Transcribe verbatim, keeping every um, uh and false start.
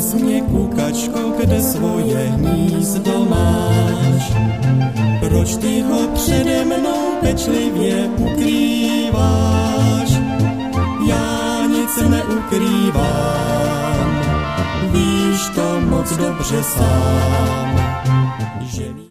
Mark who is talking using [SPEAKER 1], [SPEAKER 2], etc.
[SPEAKER 1] mě, kukačko, kde svoje hnízdo máš? Proč ty ho přede mnou pečlivě ukrýváš? Já nic neukrývám, víš to moc dobře sám.